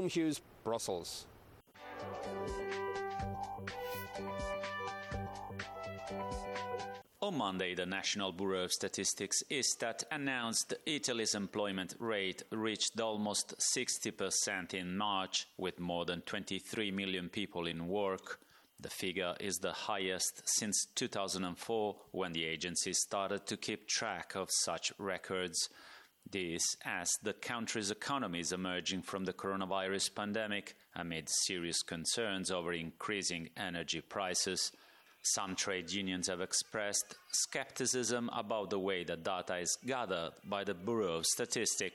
Tom Hughes, Brussels. On Monday, the National Bureau of Statistics Istat announced Italy's employment rate reached almost 60% in March, with more than 23 million people in work. The figure is the highest since 2004, when the agency started to keep track of such records. This as the country's economy is emerging from the coronavirus pandemic amid serious concerns over increasing energy prices. Some trade unions have expressed skepticism about the way the data is gathered by the Bureau of Statistics.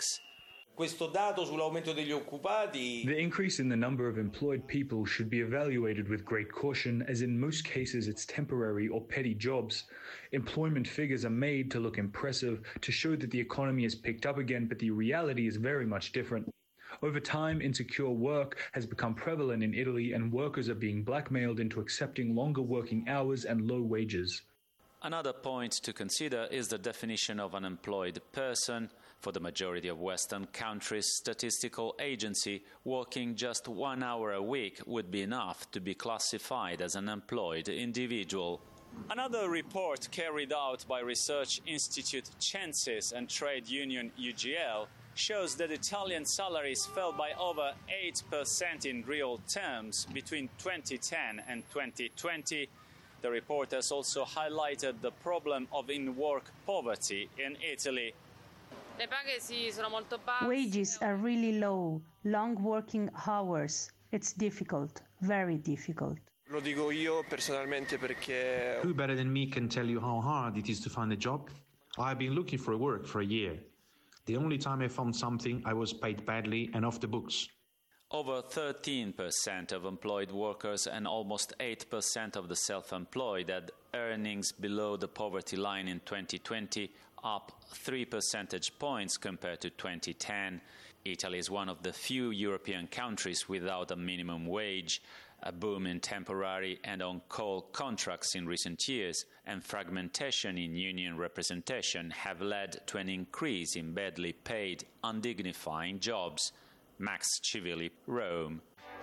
The increase in the number of employed people should be evaluated with great caution, as in most cases it's temporary or petty jobs. Employment figures are made to look impressive, to show that the economy has picked up again, but the reality is very much different. Over time, insecure work has become prevalent in Italy, and workers are being blackmailed into accepting longer working hours and low wages. Another point to consider is the definition of an employed person. For the majority of Western countries, statistical agency, working just 1 hour a week would be enough to be classified as an employed individual. Another report carried out by research institute Censis and trade union UGL shows that Italian salaries fell by over 8% in real terms between 2010 and 2020. The report has also highlighted the problem of in-work poverty in Italy. Wages are really low, long working hours. It's difficult, very difficult. Lo dico io personalmente perché... Who better than me can tell you how hard it is to find a job? I've been looking for work for a year. The only time I found something, I was paid badly and off the books. Over 13% of employed workers and almost 8% of the self-employed had earnings below the poverty line in 2020, up 3 percentage points compared to 2010. Italy is one of the few European countries without a minimum wage. A boom in temporary and on-call contracts in recent years and fragmentation in union representation have led to an increase in badly paid, undignifying jobs. Max Civilli, Rome.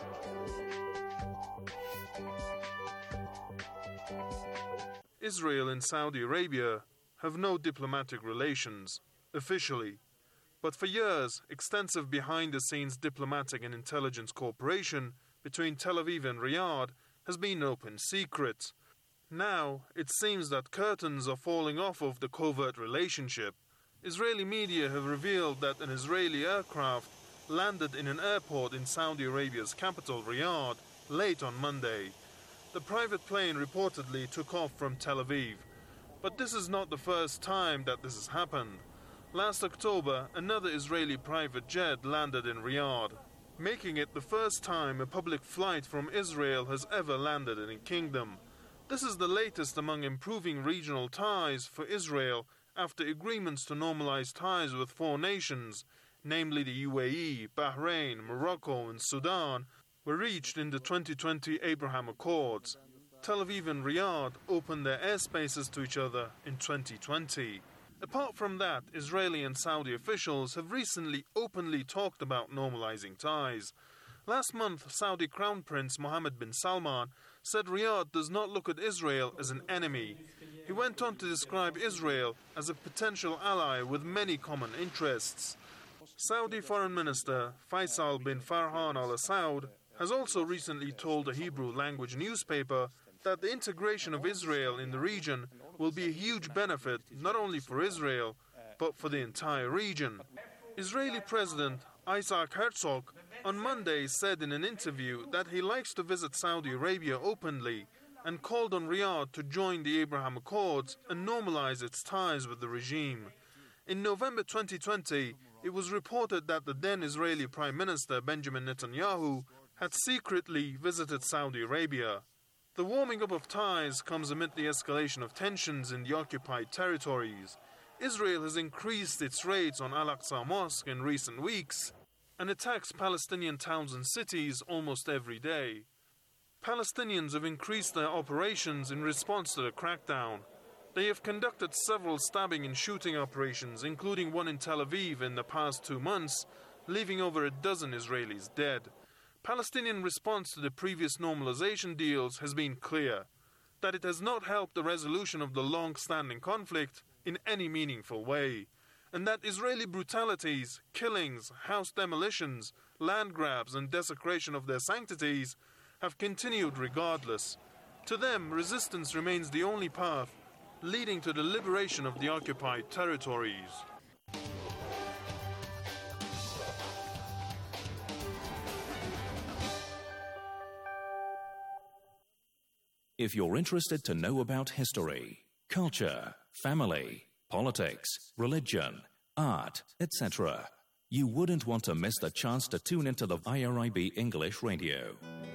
Israel and Saudi Arabia have no diplomatic relations, officially. But for years, extensive behind-the-scenes diplomatic and intelligence cooperation between Tel Aviv and Riyadh has been an open secret. Now, it seems that curtains are falling off of the covert relationship. Israeli media have revealed that an Israeli aircraft landed in an airport in Saudi Arabia's capital, Riyadh, late on Monday. The private plane reportedly took off from Tel Aviv. But this is not the first time that this has happened. Last October, another Israeli private jet landed in Riyadh, making it the first time a public flight from Israel has ever landed in a kingdom. This is the latest among improving regional ties for Israel after agreements to normalize ties with 4 nations, namely the UAE, Bahrain, Morocco and Sudan, were reached in the 2020 Abraham Accords. Tel Aviv and Riyadh opened their airspaces to each other in 2020. Apart from that, Israeli and Saudi officials have recently openly talked about normalizing ties. Last month, Saudi Crown Prince Mohammed bin Salman said Riyadh does not look at Israel as an enemy. He went on to describe Israel as a potential ally with many common interests. Saudi Foreign Minister Faisal bin Farhan Al Saud has also recently told a Hebrew language newspaper that the integration of Israel in the region will be a huge benefit not only for Israel, but for the entire region. Israeli President Isaac Herzog on Monday said in an interview that he likes to visit Saudi Arabia openly and called on Riyadh to join the Abraham Accords and normalize its ties with the regime. In November 2020, it was reported that the then Israeli Prime Minister Benjamin Netanyahu had secretly visited Saudi Arabia. The warming up of ties comes amid the escalation of tensions in the occupied territories. Israel has increased its raids on Al-Aqsa Mosque in recent weeks and attacks Palestinian towns and cities almost every day. Palestinians have increased their operations in response to the crackdown. They have conducted several stabbing and shooting operations, including one in Tel Aviv in the past 2 months, leaving over a dozen Israelis dead. Palestinian response to the previous normalization deals has been clear, that it has not helped the resolution of the long-standing conflict in any meaningful way, and that Israeli brutalities, killings, house demolitions, land grabs and desecration of their sanctities have continued regardless. To them, resistance remains the only path leading to the liberation of the occupied territories. If you're interested to know about history, culture, family, politics, religion, art, etc., you wouldn't want to miss the chance to tune into the IRIB English Radio.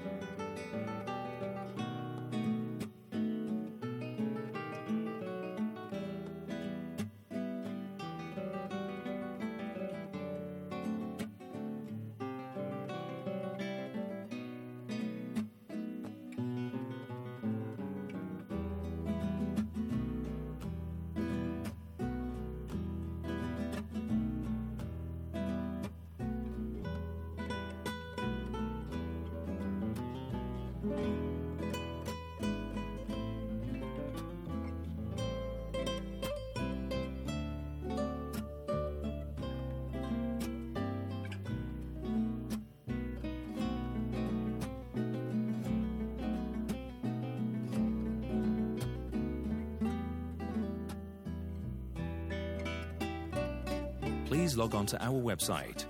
Please log on to our website,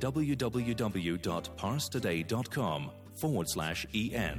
www.parstoday.com/en.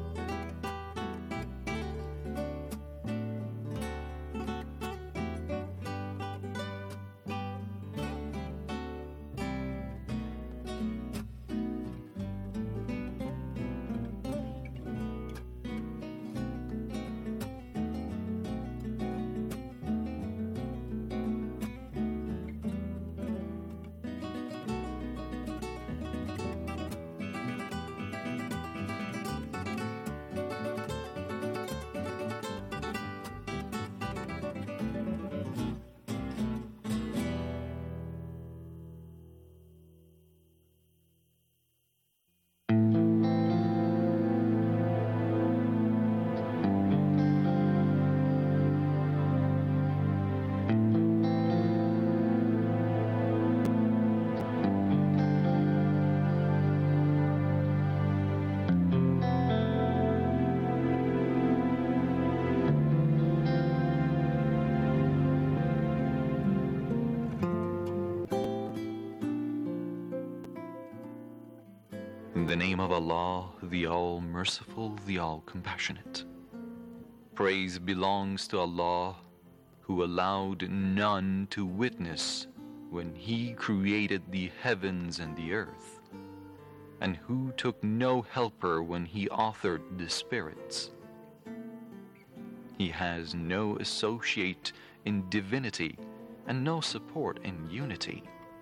In the name of Allah, the All-Merciful, the All-Compassionate. Praise belongs to Allah, who allowed none to witness when He created the heavens and the earth, and who took no helper when He authored the spirits. He has no associate in divinity and no support in unity.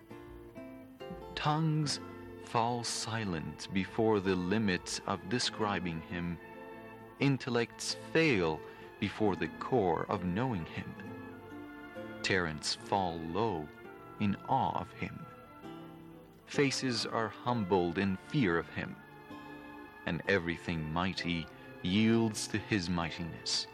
Tongues fall silent before the limit of describing Him. Intellects fail before the core of knowing Him. Parents fall low in awe of Him. Faces are humbled in fear of Him, and everything mighty yields to His mightiness.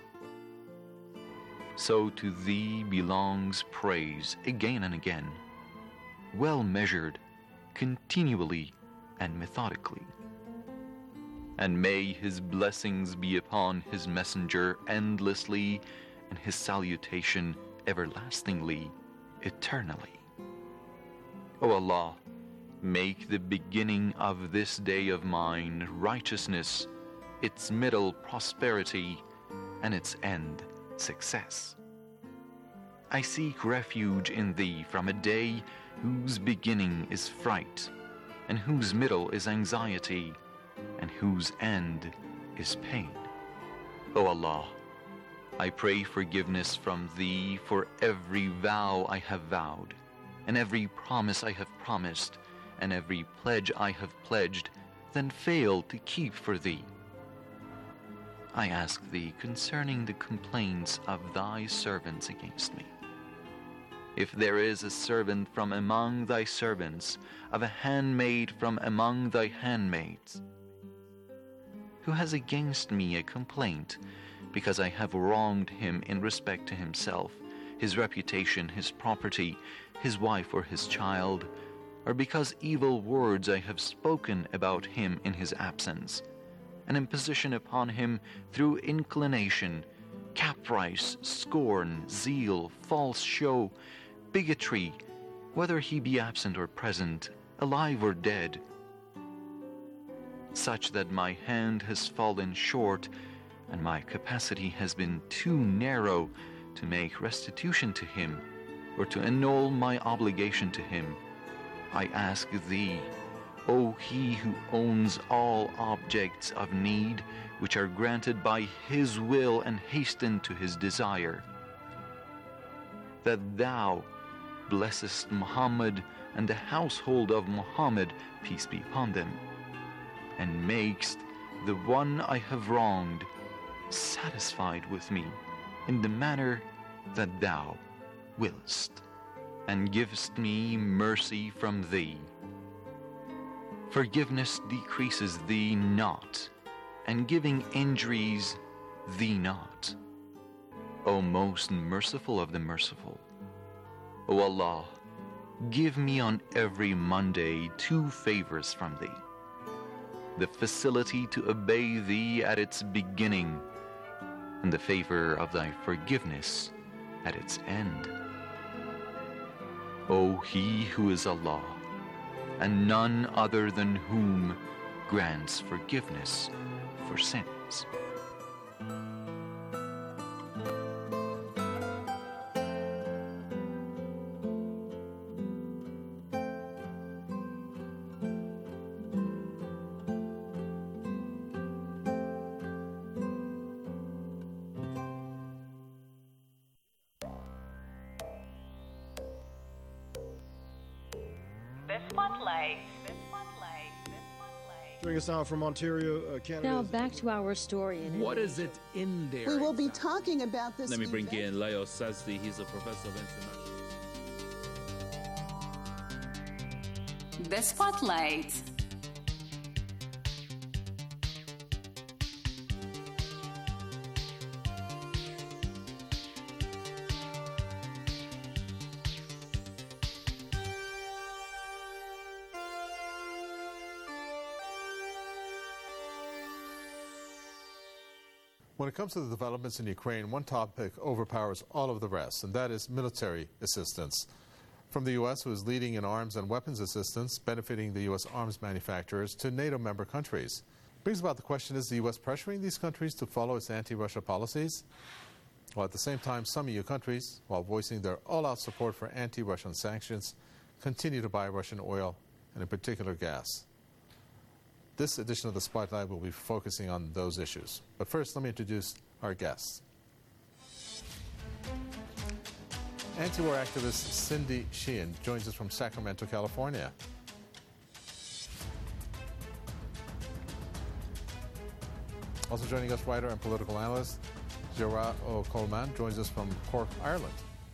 So to Thee belongs praise again and again, well measured, continually and methodically. And may His blessings be upon His messenger endlessly, and His salutation everlastingly, eternally. O Allah, make the beginning of this day of mine righteousness, its middle prosperity, and its end success. I seek refuge in Thee from a day whose beginning is fright, and whose middle is anxiety, and whose end is pain. O Allah, I pray forgiveness from Thee for every vow I have vowed, and every promise I have promised, and every pledge I have pledged, then failed to keep for Thee. I ask Thee concerning the complaints of Thy servants against me. If there is a servant from among thy servants, of a handmaid from among thy handmaids, who has against me a complaint, because I have wronged him in respect to himself, his reputation, his property, his wife or his child, or because evil words I have spoken about him in his absence, an imposition upon him through inclination, caprice, scorn, zeal, false show, bigotry, whether he be absent or present, alive or dead, such that my hand has fallen short and my capacity has been too narrow to make restitution to him or to annul my obligation to him, I ask thee, O he who owns all objects of need which are granted by his will and hasten to his desire, that thou blessest Muhammad and the household of Muhammad, peace be upon them, and makest the one I have wronged satisfied with me in the manner that thou willst, and givest me mercy from thee. Forgiveness decreases thee not, and giving injuries thee not. O most merciful of the merciful, O Allah, give me on every Monday 2 favors from thee: the facility to obey thee at its beginning, and the favor of thy forgiveness at its end. O he who is Allah, and none other than whom grants forgiveness for sins. Joining us now from Ontario, Canada. Now back to our story. What is it in there? We will be talking about this. Let me bring in Leo Sazdi. He's a professor of international. The Spotlight. When it comes to the developments in Ukraine, one topic overpowers all of the rest, and that is military assistance. From the U.S., who is leading in arms and weapons assistance, benefiting the U.S. arms manufacturers, to NATO member countries. Brings about the question, is the U.S. pressuring these countries to follow its anti-Russia policies? While at the same time, some EU countries, while voicing their all-out support for anti-Russian sanctions, continue to buy Russian oil, and in particular gas. This edition of the Spotlight will be focusing on those issues. But first, let me introduce our guests. Anti-war activist Cindy Sheehan joins us from Sacramento, California. Also joining us, writer and political analyst Gerard O'Coleman joins us from Cork, Ireland.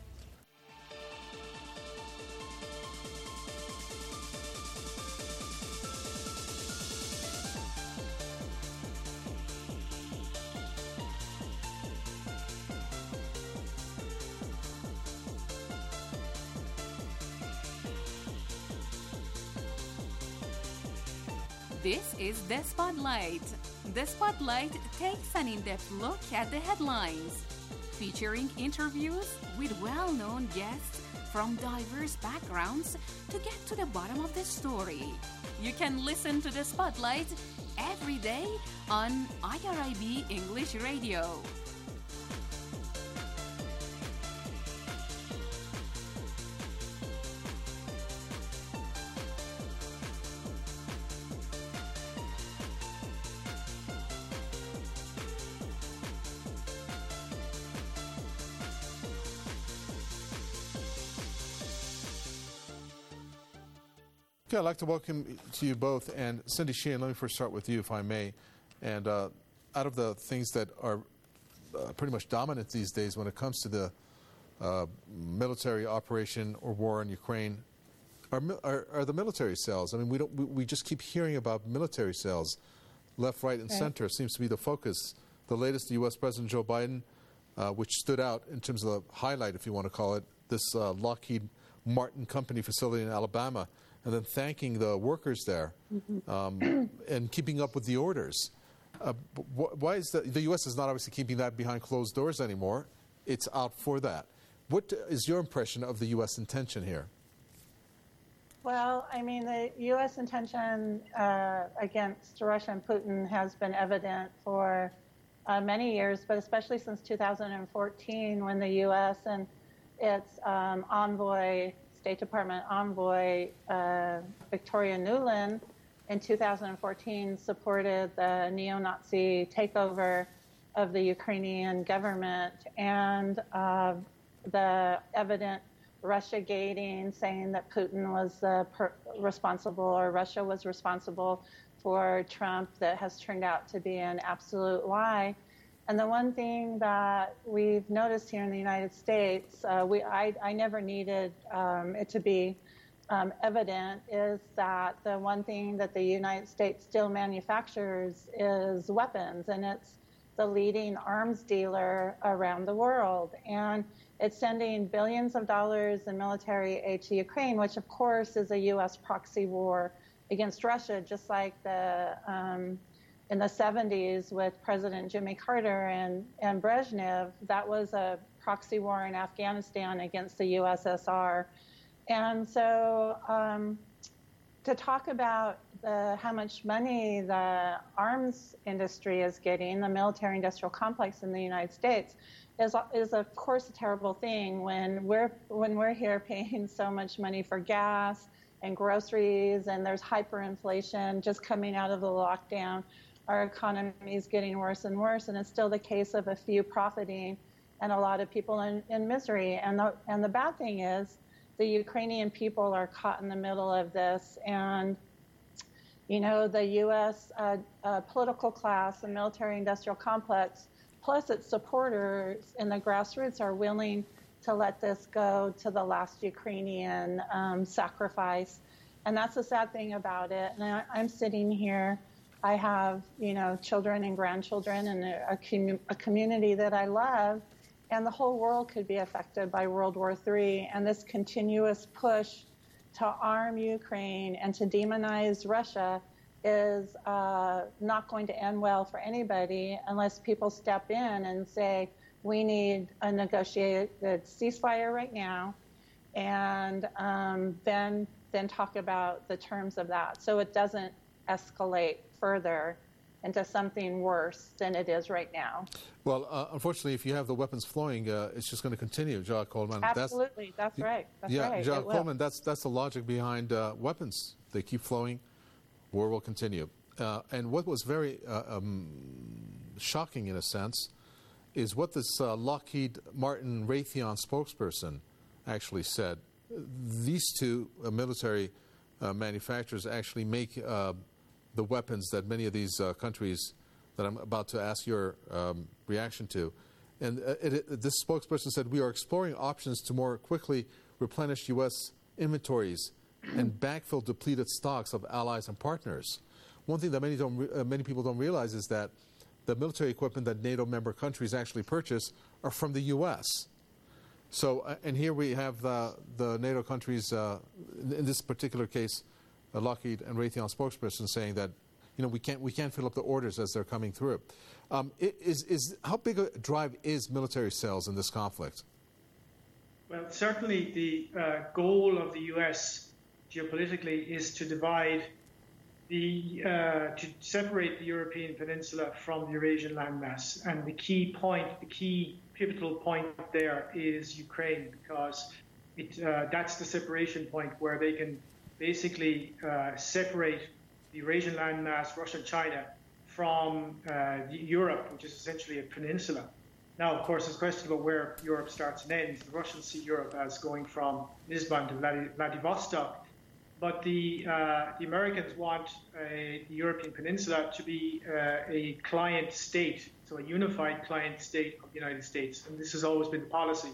This is The Spotlight. The Spotlight takes an in-depth look at the headlines, featuring interviews with well-known guests from diverse backgrounds to get to the bottom of the story. You can listen to The Spotlight every day on IRIB English Radio. Okay, I'd like to welcome to you both. And Cindy Sheehan, let me first start with you, if I may. And out of the things that are pretty much dominant these days when it comes to the military operation or war in Ukraine are the military sales. I mean, we just keep hearing about military sales, left, right, and center seems to be the focus. The latest, the U.S. President Joe Biden, which stood out in terms of the highlight, if you want to call it, this Lockheed Martin company facility in Alabama, and then thanking the workers there and keeping up with the orders. Why is that? The U.S. is not obviously keeping that behind closed doors anymore. It's out for that. What is your impression of the U.S. intention here? Well, I mean, the U.S. intention against Russia and Putin has been evident for many years, but especially since 2014, when the U.S. and its envoy, State Department envoy, Victoria Nuland, in 2014 supported the neo-Nazi takeover of the Ukrainian government and the evident Russia gating, saying that Putin was responsible, or Russia was responsible for Trump, that has turned out to be an absolute lie. And the one thing that we've noticed here in the United States, I never needed it to be evident, is that the one thing that the United States still manufactures is weapons, and it's the leading arms dealer around the world. And it's sending billions of dollars in military aid to Ukraine, which of course is a U.S. proxy war against Russia, just like in the 70s with President Jimmy Carter and Brezhnev. That was a proxy war in Afghanistan against the USSR. And so to talk about how much money the arms industry is getting, the military-industrial complex in the United States, is of course a terrible thing when we're here paying so much money for gas and groceries, and there's hyperinflation just coming out of the lockdown. Our economy is getting worse and worse, and it's still the case of a few profiting and a lot of people in misery. And the bad thing is the Ukrainian people are caught in the middle of this, and you know, the U.S. Political class, the military-industrial complex, plus its supporters in the grassroots are willing to let this go to the last Ukrainian sacrifice. And that's the sad thing about it. And I'm sitting here. I have, you know, children and grandchildren and a community that I love. And the whole world could be affected by World War III. And this continuous push to arm Ukraine and to demonize Russia is not going to end well for anybody unless people step in and say, we need a negotiated ceasefire right now, and then talk about the terms of that, so it doesn't escalate further into something worse than it is right now. Well, unfortunately, if you have the weapons flowing, it's just going to continue, Jacques Coleman. Absolutely, that's right. Jacques Coleman, that's the logic behind weapons. They keep flowing, war will continue. And what was very shocking, in a sense, is what this Lockheed Martin Raytheon spokesperson actually said. These two military manufacturers actually make the weapons that many of these countries that I'm about to ask your reaction to. And this spokesperson said, we are exploring options to more quickly replenish U.S. inventories and backfill depleted stocks of allies and partners. One thing that many people don't realize is that the military equipment that NATO member countries actually purchase are from the U.S. So, and here we have the NATO countries, in this particular case, Lockheed and Raytheon spokesperson saying that, you know, we can't fill up the orders as they're coming through. How big a drive is military sales in this conflict? Well, certainly the goal of the U.S. geopolitically is to divide to separate the European peninsula from the Eurasian landmass. And the key pivotal point there is Ukraine, because that's the separation point where they can basically separate the Eurasian landmass, Russia and China, from Europe, which is essentially a peninsula. Now, of course, there's a question about where Europe starts and ends. The Russians see Europe as going from Lisbon to Vladivostok. But the Americans want the European peninsula to be a client state, so a unified client state of the United States. And this has always been the policy.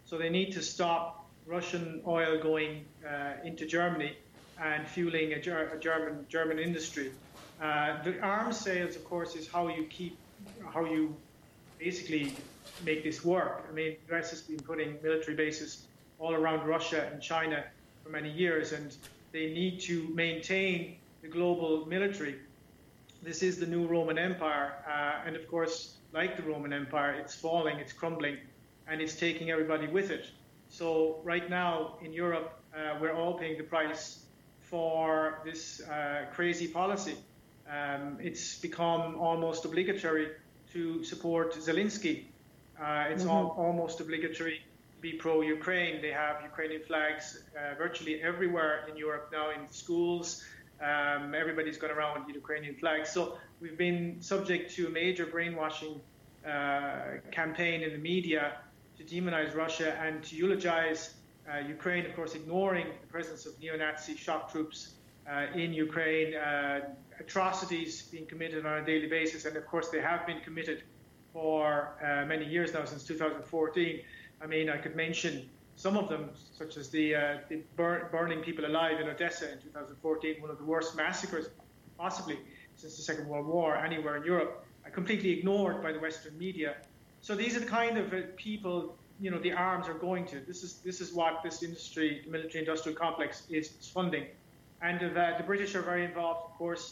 So they need to stop Russian oil going into Germany and fueling a German industry. The arms sales, of course, is how you basically make this work. I mean, the US has been putting military bases all around Russia and China for many years, and they need to maintain the global military. This is the new Roman Empire, and of course, like the Roman Empire, it's falling, it's crumbling, and it's taking everybody with it. So right now in Europe, we're all paying the price for this crazy policy. It's become almost obligatory to support Zelensky. It's almost obligatory to be pro-Ukraine. They have Ukrainian flags virtually everywhere in Europe now, in schools. Everybody's gone around with Ukrainian flags. So we've been subject to a major brainwashing campaign in the media to demonize Russia and to eulogize Ukraine, of course, ignoring the presence of neo-Nazi shock troops in Ukraine, atrocities being committed on a daily basis. And of course, they have been committed for many years now, since 2014. I mean, I could mention some of them, such as the burning people alive in Odessa in 2014, one of the worst massacres possibly since the Second World War anywhere in Europe, completely ignored by the Western media. So these are the kind of people, you know, the arms are going to. This is what this industry, the military-industrial complex, is funding. And the British are very involved, of course,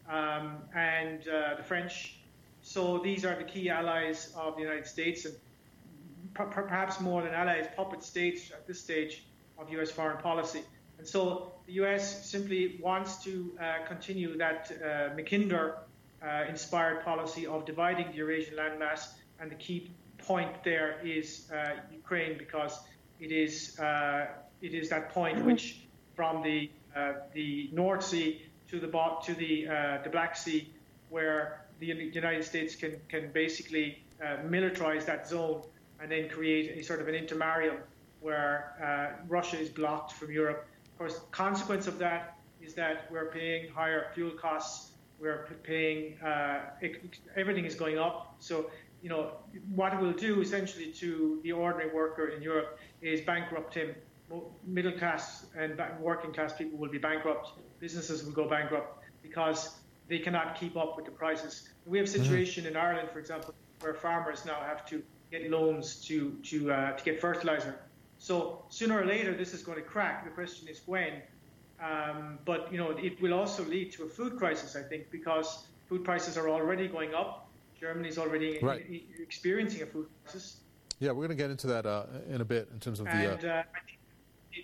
and the French. So these are the key allies of the United States, and perhaps more than allies, puppet states at this stage of U.S. foreign policy. And so the U.S. simply wants to continue that Mackinder-inspired policy of dividing the Eurasian landmass. And the key point there is Ukraine, because it is that point which, from the North Sea to the Black Sea, where the United States can basically militarize that zone and then create a sort of an intermarium where Russia is blocked from Europe. Of course, the consequence of that is that we're paying higher fuel costs. We're paying everything is going up. So, you know, what it will do essentially to the ordinary worker in Europe is bankrupt him. Middle class and working class people will be bankrupt. Businesses will go bankrupt because they cannot keep up with the prices. We have a situation in Ireland, for example, where farmers now have to get loans to get fertilizer. So sooner or later, this is going to crack. The question is when. But, you know, it will also lead to a food crisis, I think, because food prices are already going up. Germany is already experiencing a food crisis. Yeah, we're going to get into that in a bit in terms of I think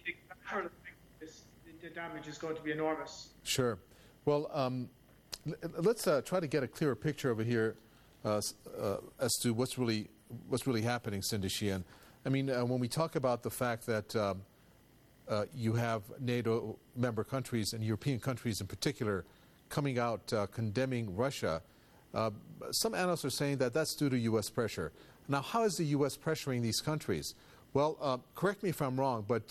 the damage is going to be enormous. Sure. Well, let's try to get a clearer picture over here as to what's really happening, Cindy Sheehan. I mean, when we talk about the fact that you have NATO member countries and European countries in particular coming out condemning Russia, some analysts are saying that that's due to U.S. pressure. Now, how is the U.S. pressuring these countries? Well, correct me if I'm wrong, but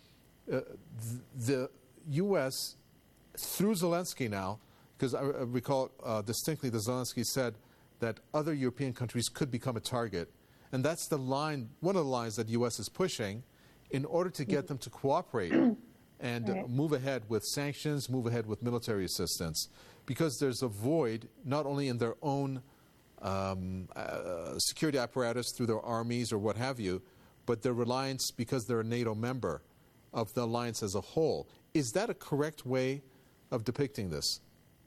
the U.S., through Zelensky now, because I recall distinctly that Zelensky said that other European countries could become a target. And that's the line, one of the lines that the U.S. is pushing in order to get them to cooperate and move ahead with sanctions, move ahead with military assistance. Because there's a void, not only in their own security apparatus through their armies or what have you, but their reliance, because they're a NATO member, of the alliance as a whole. Is that a correct way of depicting this?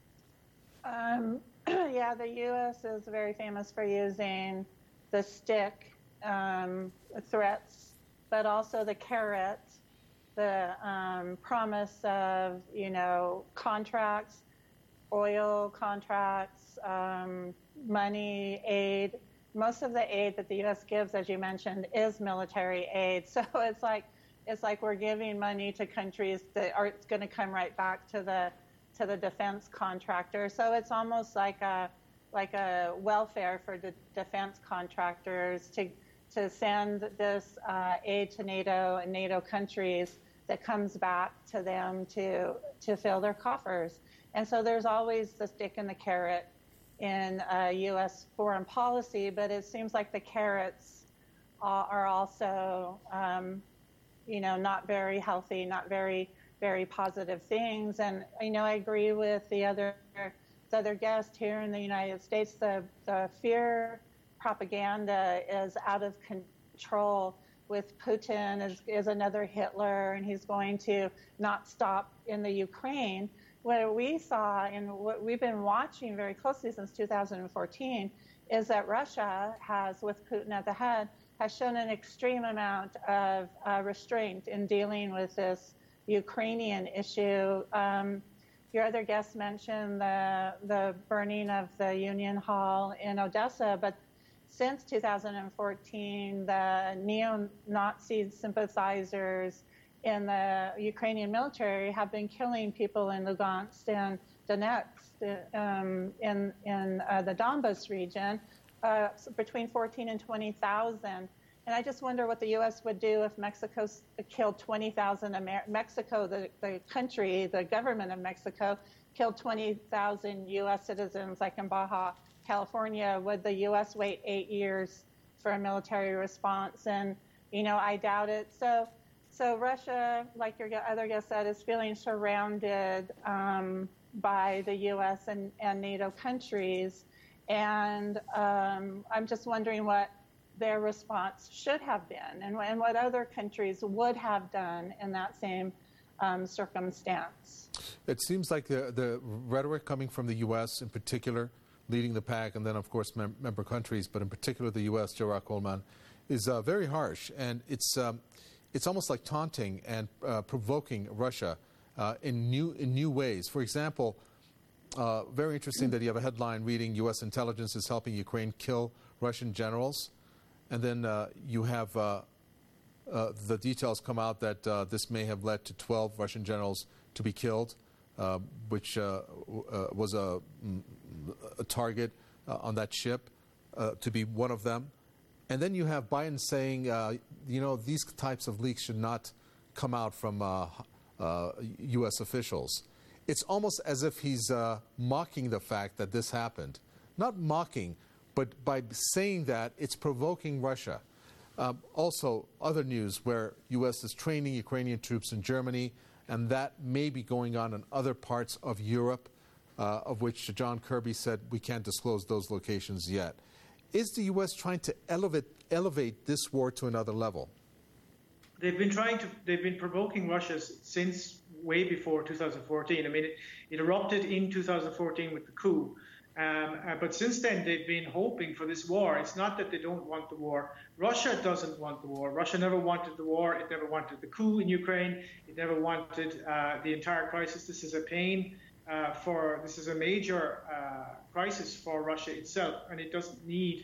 Yeah, the U.S. is very famous for using the stick threats, but also the carrot, the promise of, you know, contracts, oil contracts, money, aid. Most of the aid that the U.S. gives, as you mentioned, is military aid. So it's like we're giving money to countries that are going to come right back to the defense contractor. So it's almost like a welfare for the defense contractors to send this aid to NATO and NATO countries that comes back to them to fill their coffers. And so there's always the stick and the carrot in U.S. foreign policy, but it seems like the carrots are also, not very healthy, not very, very positive things. And I agree with the other guest here in the United States. The fear propaganda is out of control. With Putin is another Hitler, and he's going to not stop in the Ukraine. What we saw and what we've been watching very closely since 2014 is that Russia has, with Putin at the head, has shown an extreme amount of restraint in dealing with this Ukrainian issue. Your other guest mentioned the burning of the Union Hall in Odessa, but since 2014, the neo-Nazi sympathizers in the Ukrainian military have been killing people in Lugansk and Donetsk in the Donbas region, between 14 and 20,000. And I just wonder what the U.S. would do if Mexico killed 20,000, Mexico, the country, the government of Mexico, killed 20,000 U.S. citizens, like in Baja California. Would the U.S. wait 8 years for a military response? And, I doubt it. So Russia, like your other guest said, is feeling surrounded by the U.S. and NATO countries. And I'm just wondering what their response should have been and what other countries would have done in that same circumstance. It seems like the rhetoric coming from the U.S. in particular, leading the pack, and then, of course, member countries, but in particular the U.S., Gerard Coleman, is very harsh. And it's almost like taunting and provoking Russia in new ways. For example, very interesting that you have a headline reading, U.S. intelligence is helping Ukraine kill Russian generals. And then you have the details come out that this may have led to 12 Russian generals to be killed, which was a target on that ship, to be one of them. And then you have Biden saying, these types of leaks should not come out from U.S. officials. It's almost as if he's mocking the fact that this happened. Not mocking, but by saying that, it's provoking Russia. Also, other news where U.S. is training Ukrainian troops in Germany, and that may be going on in other parts of Europe, of which John Kirby said we can't disclose those locations yet. Is the U.S. trying to elevate this war to another level? They've been provoking Russia since way before 2014. I mean, it erupted in 2014 with the coup. But since then, they've been hoping for this war. It's not that they don't want the war. Russia doesn't want the war. Russia never wanted the war. It never wanted the coup in Ukraine. It never wanted the entire crisis. This is a this is a major crisis for Russia itself, and it doesn't need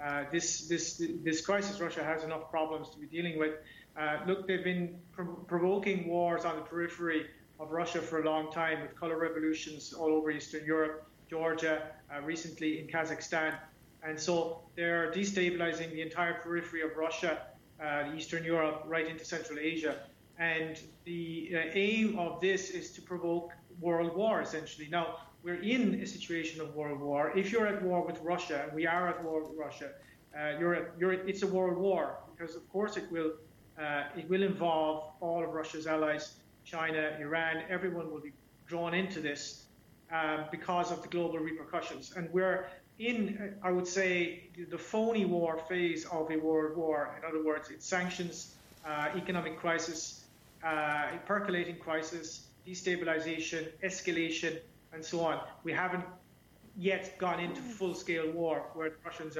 this crisis. Russia has enough problems to be dealing with. Look, they've been provoking wars on the periphery of Russia for a long time, with color revolutions all over Eastern Europe, Georgia, recently in Kazakhstan. And so they're destabilizing the entire periphery of Russia, Eastern Europe, right into Central Asia. And the aim of this is to provoke world war, essentially. Now, we're in a situation of world war. If you're at war with Russia, and we are at war with Russia, it's a world war, because of course it will involve all of Russia's allies, China, Iran. Everyone will be drawn into this because of the global repercussions. And we're in, I would say, the phony war phase of a world war. In other words, it's sanctions, economic crisis, percolating crisis, destabilization, escalation, and so on. We haven't yet gone into full-scale war where the Russians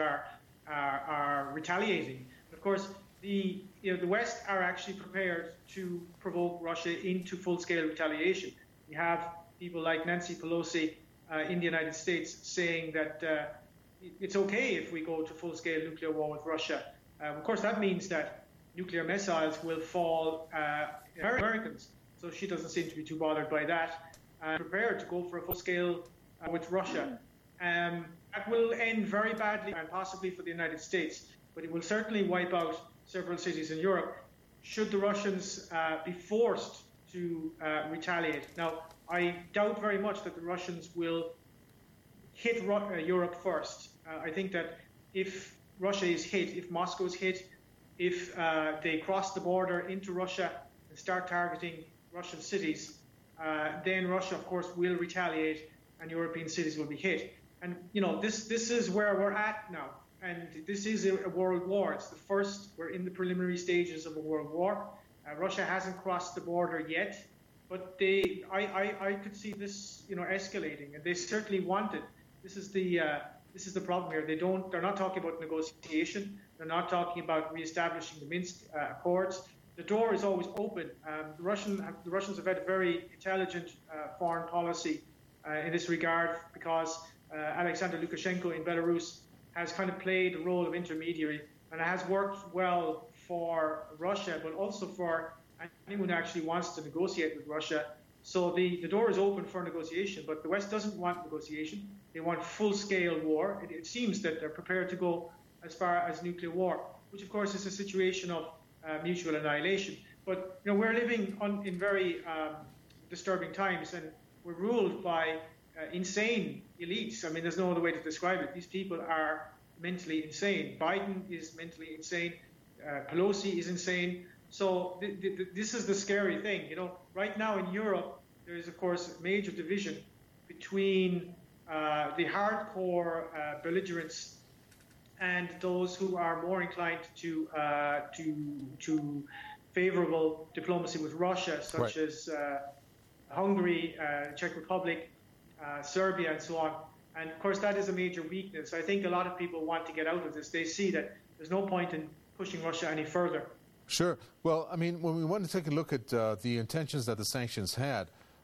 are retaliating. Of course, the West are actually prepared to provoke Russia into full-scale retaliation. We have people like Nancy Pelosi in the United States saying that it's okay if we go to full-scale nuclear war with Russia. Of course, that means that nuclear missiles will fall Americans. So she doesn't seem to be too bothered by that. Prepared to go for a full-scale with Russia. That will end very badly, and possibly for the United States, but it will certainly wipe out several cities in Europe should the Russians be forced to retaliate. Now, I doubt very much that the Russians will hit Europe first. I think that if Russia is hit, if Moscow is hit, if they cross the border into Russia and start targeting Russian cities, then Russia, of course, will retaliate and European cities will be hit. And, this is where we're at now. And this is a world war. It's the first. We're in the preliminary stages of a world war. Russia hasn't crossed the border yet, but I could see this, escalating, and they certainly want it. This is the problem here. They're not talking about negotiation. They're not talking about reestablishing the Minsk Accords. The door is always open. The Russians have had a very intelligent foreign policy in this regard, because Alexander Lukashenko in Belarus has kind of played the role of intermediary, and it has worked well for Russia, but also for anyone who actually wants to negotiate with Russia. So the door is open for negotiation, but the West doesn't want negotiation. They want full-scale war. It seems that they're prepared to go as far as nuclear war, which of course is a situation of mutual annihilation. But we're living in very disturbing times, and we're ruled by insane elites. I mean, there's no other way to describe it. These people are mentally insane. Biden is mentally insane. Pelosi is insane. So this is the scary thing. Right now in Europe, there is, of course, a major division between the hardcore belligerents and those who are more inclined to favorable diplomacy with Russia, such as Hungary, Czech Republic, Serbia, and so on. And of course, that is a major weakness. I think a lot of people want to get out of this. They see that there's no point in pushing Russia any further. Sure. Well, I mean, when we want to take a look at the intentions that the sanctions had,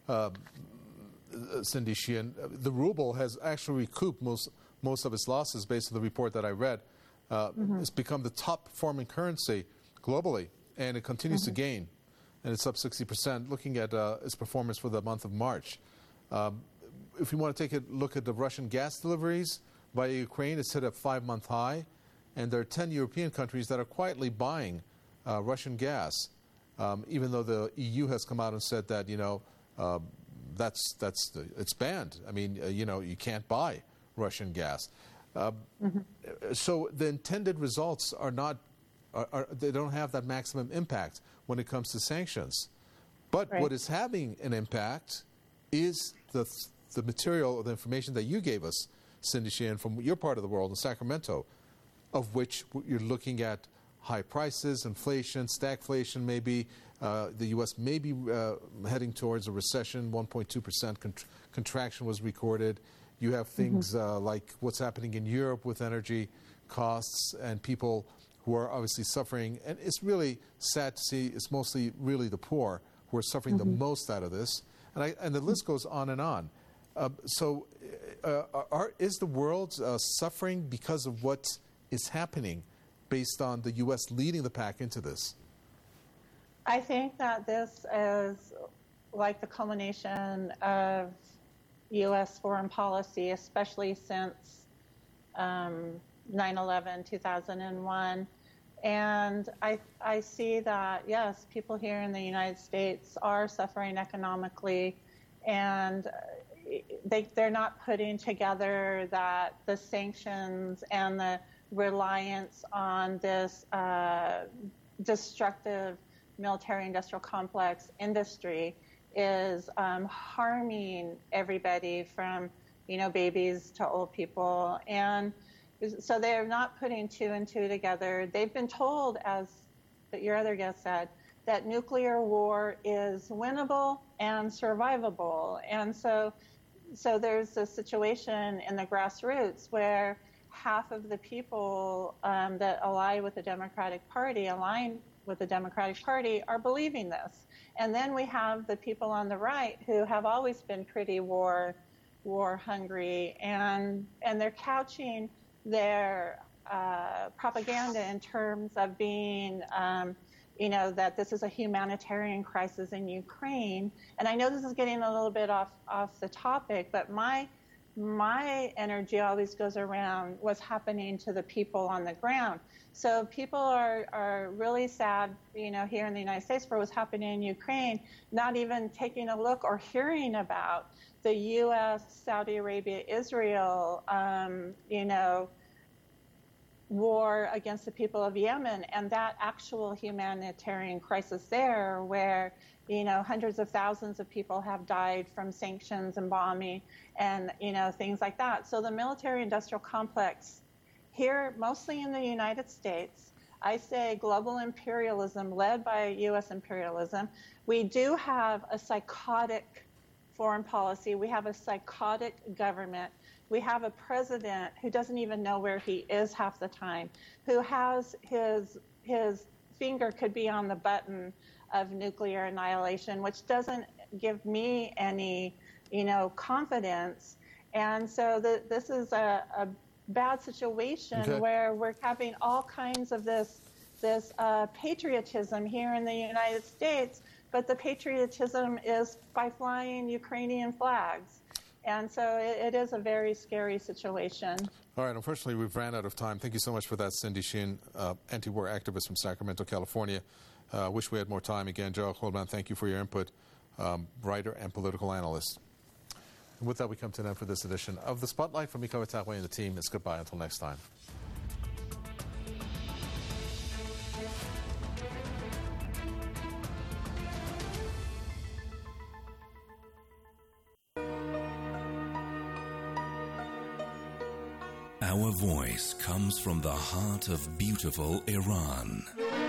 Cindy Sheehan, the ruble has actually recouped most of its losses based on the report that I read. It's become the top performing currency globally, and it continues to gain, and it's up 60%, looking at its performance for the month of March. If you want to take a look at the Russian gas deliveries via Ukraine, it's hit a 5-month high, and there are 10 European countries that are quietly buying Russian gas, even though the EU has come out and said that it's banned. I mean, you can't buy Russian gas. So the intended results are not. They don't have that maximum impact when it comes to sanctions. But what is having an impact is the material or the information that you gave us, Cindy Sheehan, from your part of the world in Sacramento, of which you're looking at high prices, inflation, stagflation maybe. The U.S. may be heading towards a recession. 1.2% contraction was recorded. You have things like what's happening in Europe with energy costs and people who are obviously suffering. And it's really sad to see it's mostly really the poor who are suffering the most out of this. And the list goes on and on. So is the world suffering because of what is happening based on the U.S. leading the pack into this? I think that this is like the culmination of U.S. foreign policy, especially since 9/11, 2001. And I see that, yes, people here in the United States are suffering economically, and they're not putting together that the sanctions and the reliance on this destructive military-industrial complex industry is harming everybody from, babies to old people. And so they're not putting two and two together. They've been told, as your other guest said, that nuclear war is winnable and survivable. And so there's a situation in the grassroots where half of the people that align with the Democratic Party are believing this. And then we have the people on the right who have always been pretty war hungry, and they're couching their propaganda in terms of being, that this is a humanitarian crisis in Ukraine. And I know this is getting a little bit off the topic, but my energy always goes around what's happening to the people on the ground. So people are really sad, here in the United States for what's happening in Ukraine, not even taking a look or hearing about the U.S., Saudi Arabia, Israel, war against the people of Yemen and that actual humanitarian crisis there where, hundreds of thousands of people have died from sanctions and bombing and, things like that. So the military-industrial complex here, mostly in the United States, I say global imperialism led by U.S. imperialism. We do have a psychotic foreign policy. We have a psychotic government. We have a president who doesn't even know where he is half the time, who has his finger could be on the button of nuclear annihilation, which doesn't give me any, confidence. And so this is a bad situation where we're having all kinds of this patriotism here in the United States, but the patriotism is by flying Ukrainian flags. And so it is a very scary situation. All right, unfortunately, we've ran out of time. Thank you so much for that, Cindy Sheehan, anti-war activist from Sacramento, California. Wish we had more time. Again, Gerald Holman, thank you for your input, writer and political analyst. And with that, we come to an end for this edition of The Spotlight. From Miko Itakwe and the team, it's goodbye until next time. Our voice comes from the heart of beautiful Iran.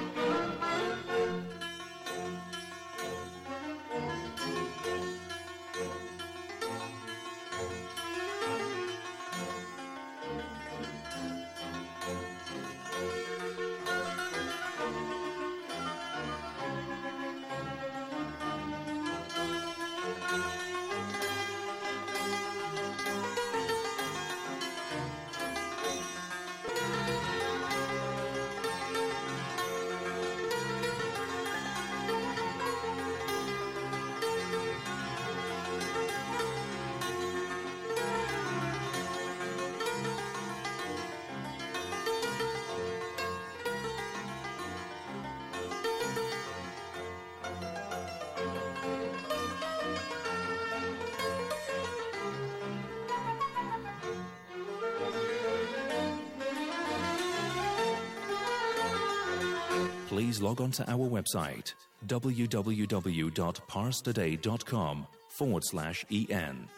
Please log on to our website, www.parstoday.com/en.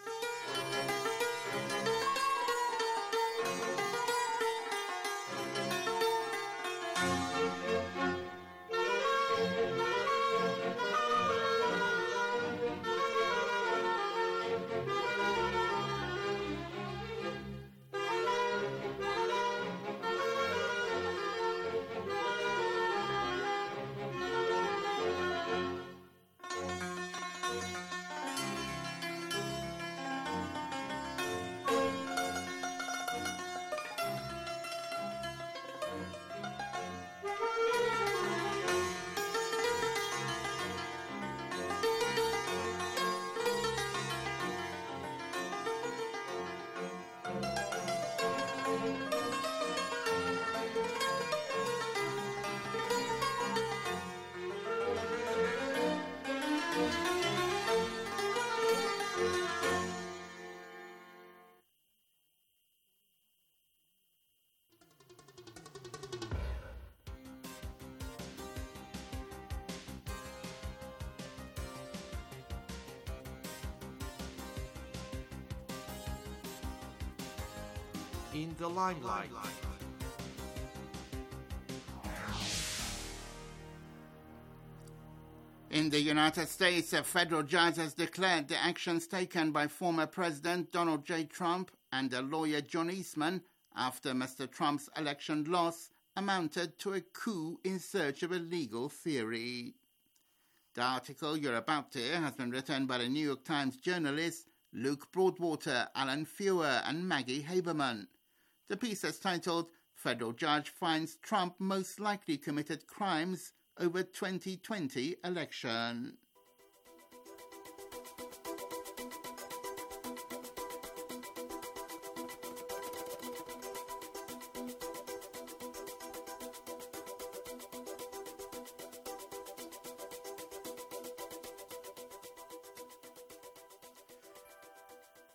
In the limelight. In the United States, a federal judge has declared the actions taken by former President Donald J. Trump and the lawyer John Eastman after Mr. Trump's election loss amounted to a coup in search of a legal theory. The article you're about to hear has been written by the New York Times journalists Luke Broadwater, Alan Feuer and Maggie Haberman. The piece is titled, "Federal Judge Finds Trump Most Likely Committed Crimes Over 2020 Election."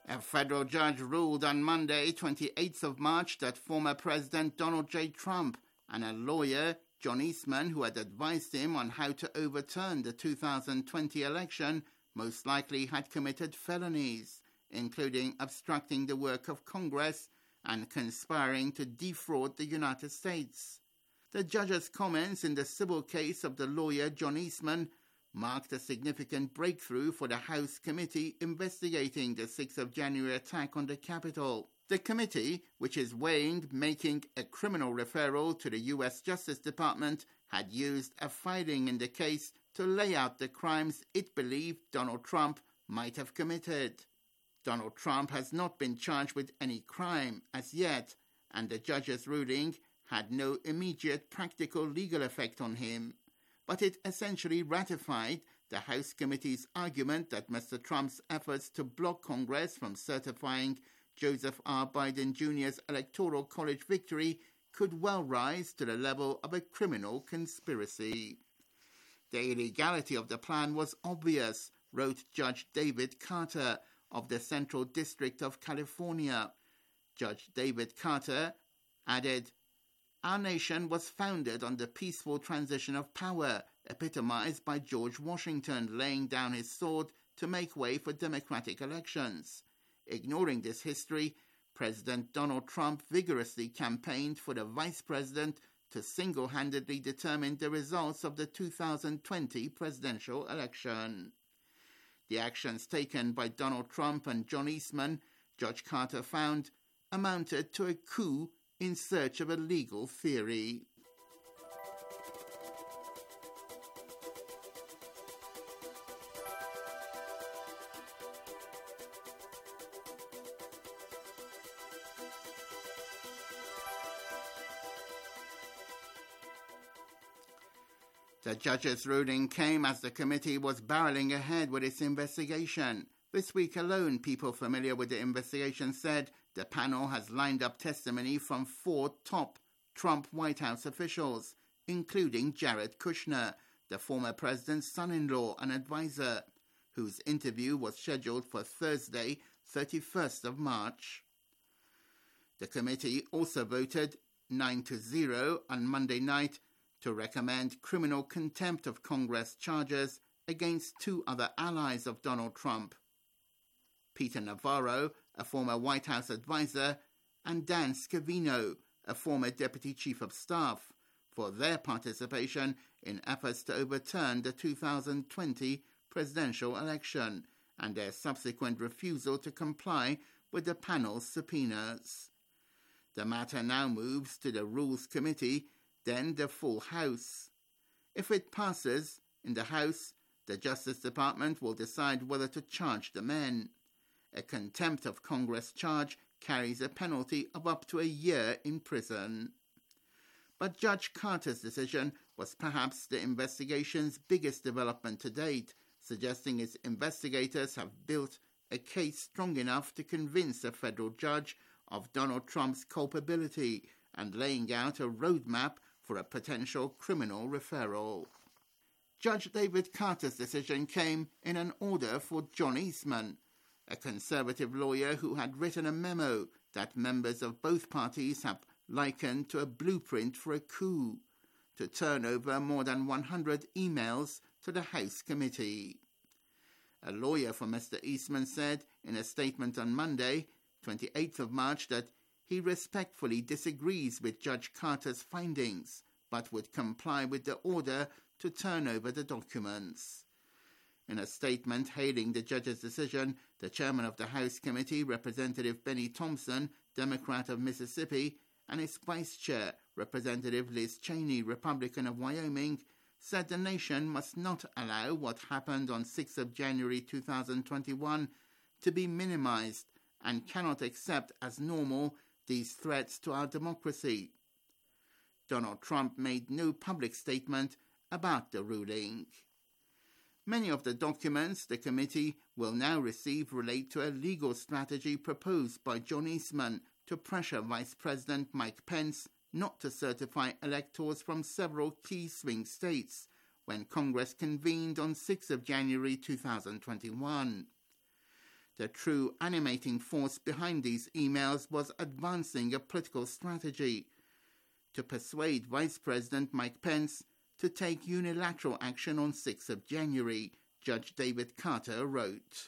A federal judge ruled on Monday, 28th of March, that former President Donald J. Trump and a lawyer, John Eastman, who had advised him on how to overturn the 2020 election, most likely had committed felonies, including obstructing the work of Congress and conspiring to defraud the United States. The judge's comments in the civil case of the lawyer John Eastman marked a significant breakthrough for the House committee investigating the 6th of January attack on the Capitol. The committee, which is weighing making a criminal referral to the U.S. Justice Department, had used a filing in the case to lay out the crimes it believed Donald Trump might have committed. Donald Trump has not been charged with any crime as yet, and the judge's ruling had no immediate practical legal effect on him. But it essentially ratified the House Committee's argument that Mr. Trump's efforts to block Congress from certifying Joseph R. Biden Jr.'s Electoral College victory could well rise to the level of a criminal conspiracy. The illegality of the plan was obvious, wrote Judge David Carter of the Central District of California. Judge David Carter added, "Our nation was founded on the peaceful transition of power, epitomized by George Washington laying down his sword to make way for democratic elections. Ignoring this history, President Donald Trump vigorously campaigned for the vice president to single-handedly determine the results of the 2020 presidential election. The actions taken by Donald Trump and John Eastman, Judge Carter found, amounted to a coup in search of a legal theory." The judge's ruling came as the committee was barreling ahead with its investigation. This week alone, people familiar with the investigation said the panel has lined up testimony from 4 top Trump White House officials, including Jared Kushner, the former president's son-in-law and advisor, whose interview was scheduled for Thursday, 31st of March. The committee also voted 9-0 on Monday night to recommend criminal contempt of Congress charges against 2 other allies of Donald Trump, Peter Navarro, a former White House advisor, and Dan Scavino, a former deputy chief of staff, for their participation in efforts to overturn the 2020 presidential election and their subsequent refusal to comply with the panel's subpoenas. The matter now moves to the Rules Committee, then the full House. If it passes in the House, the Justice Department will decide whether to charge the men. A contempt of Congress charge carries a penalty of up to a year in prison. But Judge Carter's decision was perhaps the investigation's biggest development to date, suggesting its investigators have built a case strong enough to convince a federal judge of Donald Trump's culpability and laying out a roadmap for a potential criminal referral. Judge David Carter's decision came in an order for John Eastman, a conservative lawyer who had written a memo that members of both parties have likened to a blueprint for a coup, to turn over more than 100 emails to the House committee. A lawyer for Mr. Eastman said in a statement on Monday, 28th of March, that he respectfully disagrees with Judge Carter's findings, but would comply with the order to turn over the documents. In a statement hailing the judge's decision, the chairman of the House Committee, Representative Benny Thompson, Democrat of Mississippi, and his vice chair, Representative Liz Cheney, Republican of Wyoming, said the nation must not allow what happened on 6th of January 2021 to be minimized and cannot accept as normal these threats to our democracy. Donald Trump made no public statement about the ruling. Many of the documents the committee will now receive relate to a legal strategy proposed by John Eastman to pressure Vice President Mike Pence not to certify electors from several key swing states when Congress convened on 6th of January 2021. the true animating force behind these emails was advancing a political strategy to persuade Vice President Mike Pence to take unilateral action on 6th of January, Judge David Carter wrote.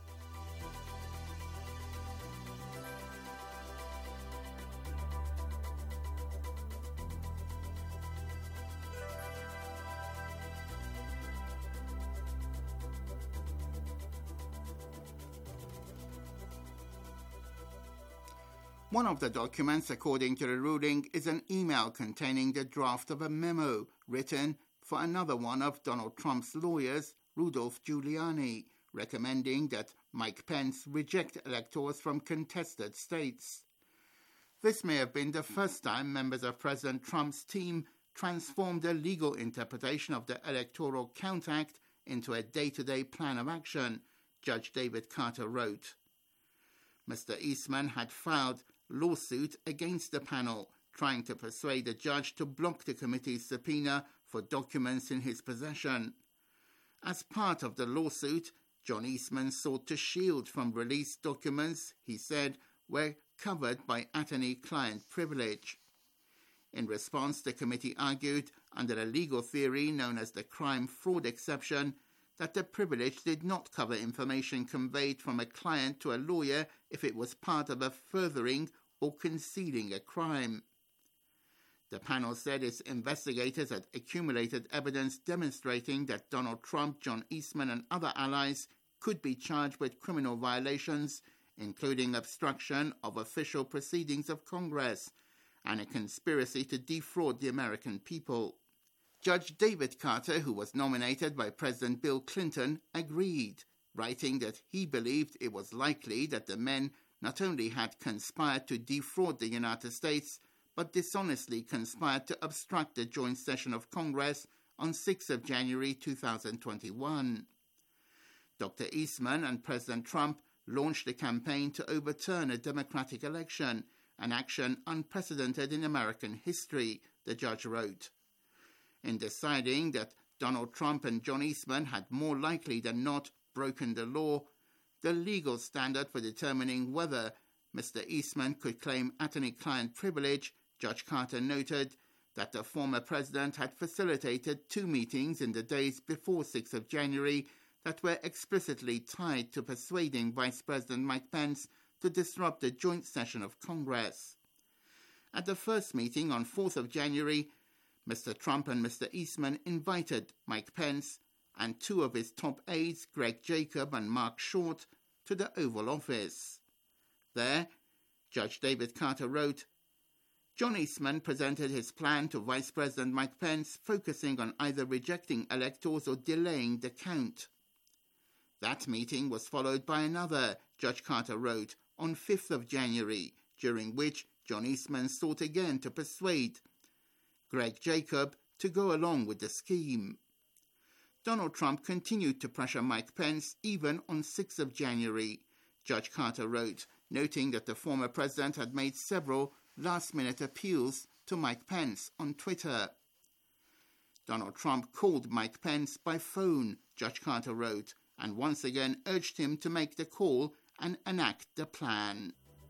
One of the documents, according to the ruling, is an email containing the draft of a memo written for another one of Donald Trump's lawyers, Rudolph Giuliani, recommending that Mike Pence reject electors from contested states. This may have been the first time members of President Trump's team transformed a legal interpretation of the Electoral Count Act into a day-to-day plan of action, Judge David Carter wrote. Mr. Eastman had filed lawsuit against the panel, trying to persuade the judge to block the committee's subpoena for documents in his possession. As part of the lawsuit, John Eastman sought to shield from released documents he said were covered by attorney-client privilege. In response, the committee argued, under a legal theory known as the crime-fraud exception, that the privilege did not cover information conveyed from a client to a lawyer if it was part of a furthering or concealing a crime. The panel said its investigators had accumulated evidence demonstrating that Donald Trump, John Eastman, and other allies could be charged with criminal violations, including obstruction of official proceedings of Congress and a conspiracy to defraud the American people. Judge David Carter, who was nominated by President Bill Clinton, agreed, writing that he believed it was likely that the men not only had conspired to defraud the United States, but dishonestly conspired to obstruct the joint session of Congress on 6th of January 2021. Dr. Eastman and President Trump launched a campaign to overturn a democratic election, an action unprecedented in American history, the judge wrote. In deciding that Donald Trump and John Eastman had more likely than not broken the law, the legal standard for determining whether Mr. Eastman could claim attorney-client privilege, Judge Carter noted that the former president had facilitated 2 meetings in the days before 6th of January that were explicitly tied to persuading Vice President Mike Pence to disrupt the joint session of Congress. At the first meeting on 4th of January, Mr. Trump and Mr. Eastman invited Mike Pence and 2 of his top aides, Greg Jacob and Mark Short, to the Oval Office. There, Judge David Carter wrote, John Eastman presented his plan to Vice President Mike Pence, focusing on either rejecting electors or delaying the count. That meeting was followed by another, Judge Carter wrote, on 5th of January, during which John Eastman sought again to persuade Greg Jacob to go along with the scheme. Donald Trump continued to pressure Mike Pence even on 6th of January, Judge Carter wrote, noting that the former president had made several last-minute appeals to Mike Pence on Twitter. Donald Trump called Mike Pence by phone, Judge Carter wrote, and once again urged him to make the call and enact the plan.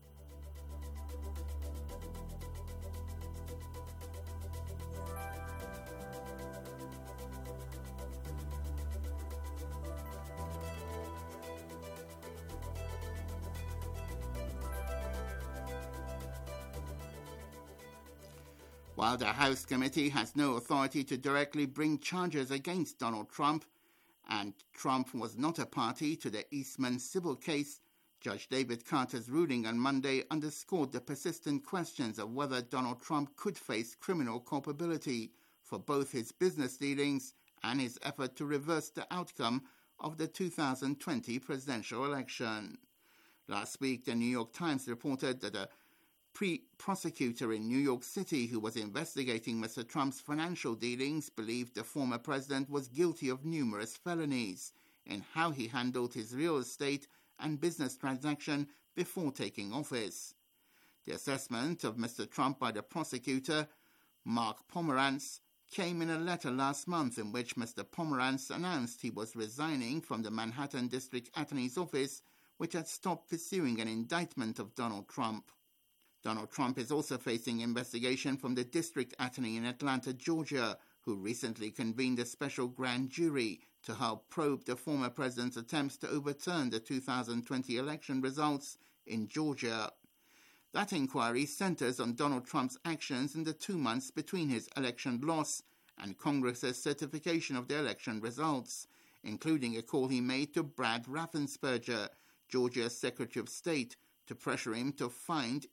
While the House committee has no authority to directly bring charges against Donald Trump, and Trump was not a party to the Eastman civil case, Judge David Carter's ruling on Monday underscored the persistent questions of whether Donald Trump could face criminal culpability for both his business dealings and his effort to reverse the outcome of the 2020 presidential election. Last week, the New York Times reported that a prosecutor in New York City who was investigating Mr. Trump's financial dealings believed the former president was guilty of numerous felonies in how he handled his real estate and business transaction before taking office. The assessment of Mr. Trump by the prosecutor, Mark Pomerantz, came in a letter last month in which Mr. Pomerantz announced he was resigning from the Manhattan District Attorney's Office which had stopped pursuing an indictment of Donald Trump. Donald Trump is also facing investigation from the district attorney in Atlanta, Georgia, who recently convened a special grand jury to help probe the former president's attempts to overturn the 2020 election results in Georgia. That inquiry centers on Donald Trump's actions in the 2 months between his election loss and Congress's certification of the election results, including a call he made to Brad Raffensperger, Georgia's Secretary of State, to pressure him to find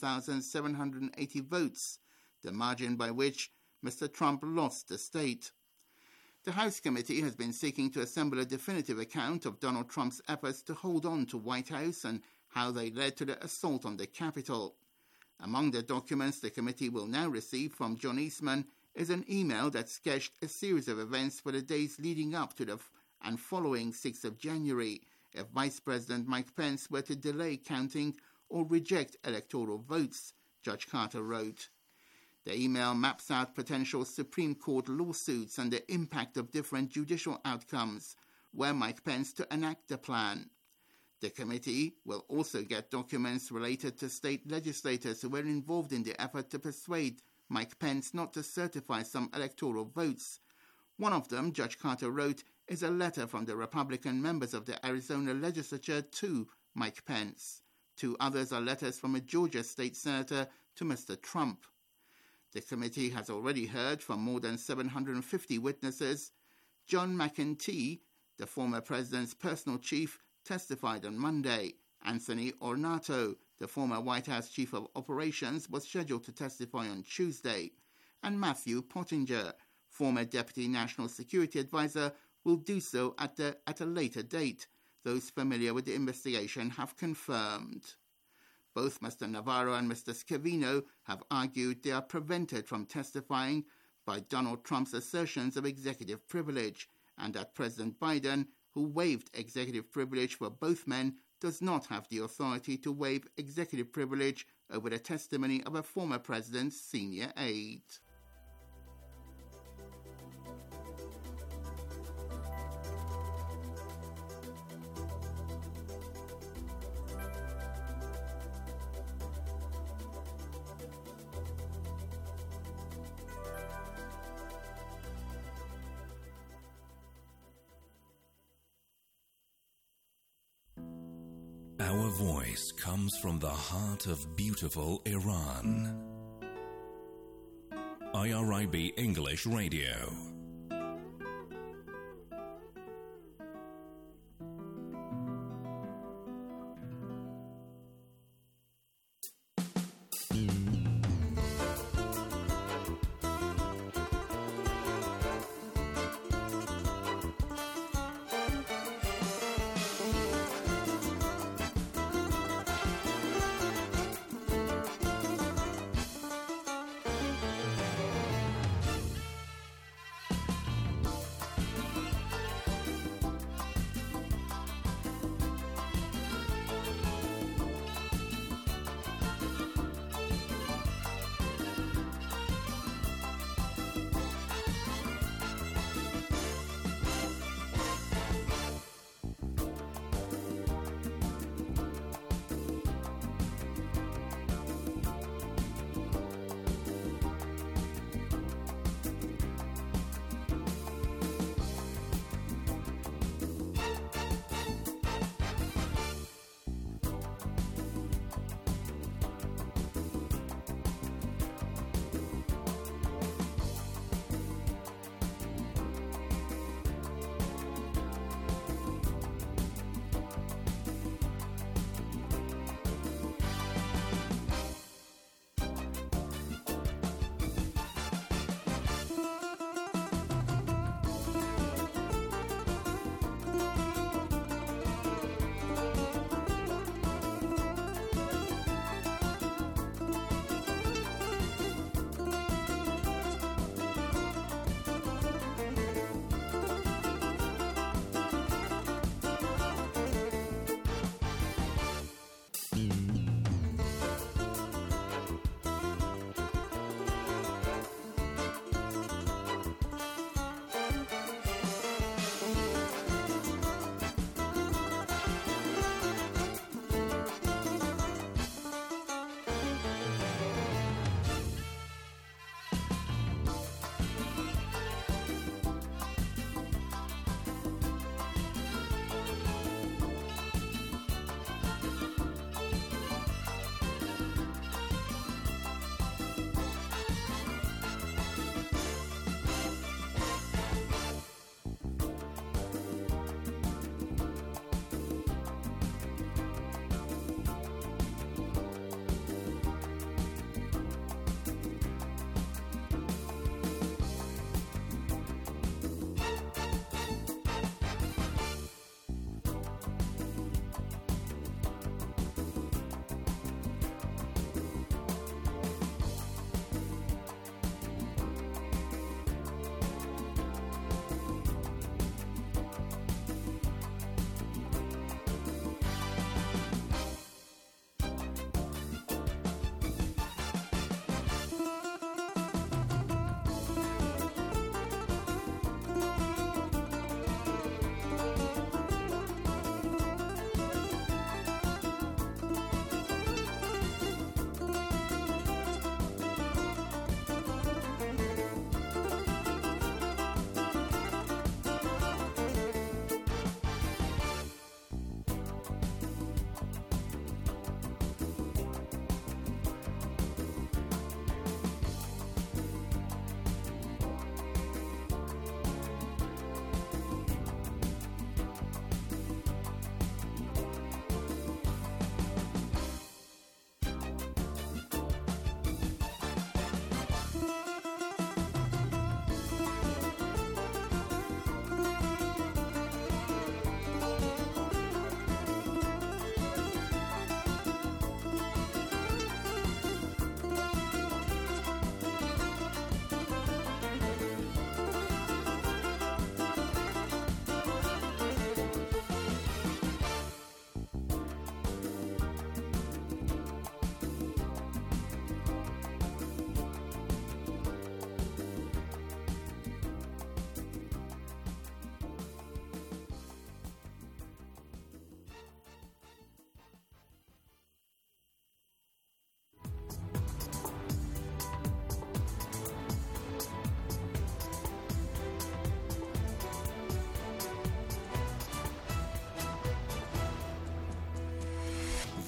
11,780 votes, the margin by which Mr. Trump lost the state. The House committee has been seeking to assemble a definitive account of Donald Trump's efforts to hold on to White House and how they led to the assault on the Capitol. Among the documents the committee will now receive from John Eastman is an email that sketched a series of events for the days leading up to and following 6th of January, if Vice President Mike Pence were to delay counting or reject electoral votes, Judge Carter wrote. The email maps out potential Supreme Court lawsuits and the impact of different judicial outcomes, were Mike Pence to enact the plan. The committee will also get documents related to state legislators who were involved in the effort to persuade Mike Pence not to certify some electoral votes. One of them, Judge Carter wrote, is a letter from the Republican members of the Arizona legislature to Mike Pence. 2 others are letters from a Georgia state senator to Mr. Trump. The committee has already heard from more than 750 witnesses. John McEntee, the former president's personal chief, testified on Monday. Anthony Ornato, the former White House chief of operations, was scheduled to testify on Tuesday. And Matthew Pottinger, former deputy national security advisor, will do so at a later date. Those familiar with the investigation have confirmed. Both Mr. Navarro and Mr. Scavino have argued they are prevented from testifying by Donald Trump's assertions of executive privilege, and that President Biden, who waived executive privilege for both men, does not have the authority to waive executive privilege over the testimony of a former president's senior aide. Our voice comes from the heart of beautiful Iran. IRIB English Radio.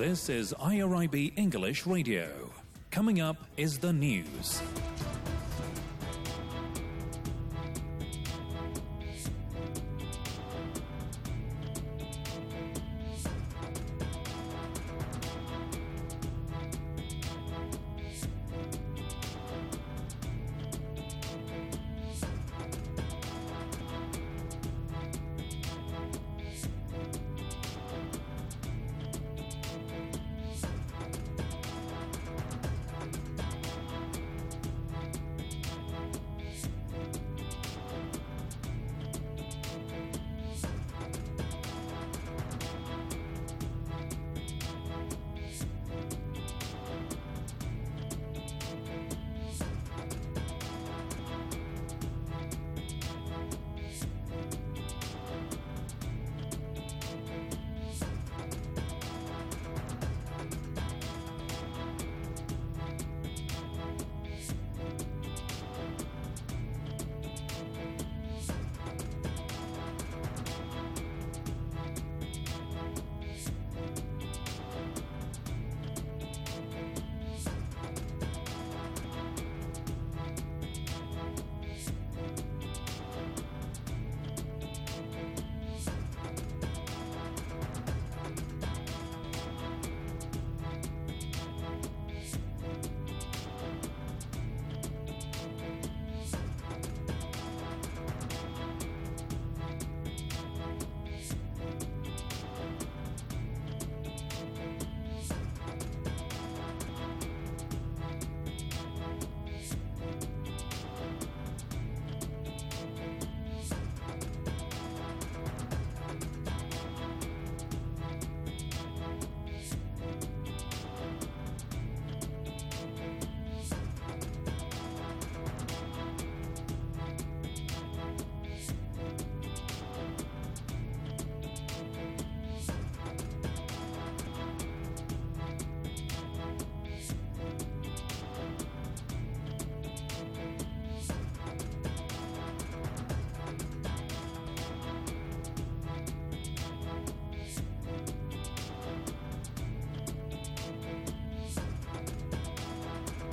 This is IRIB English Radio. Coming up is the news.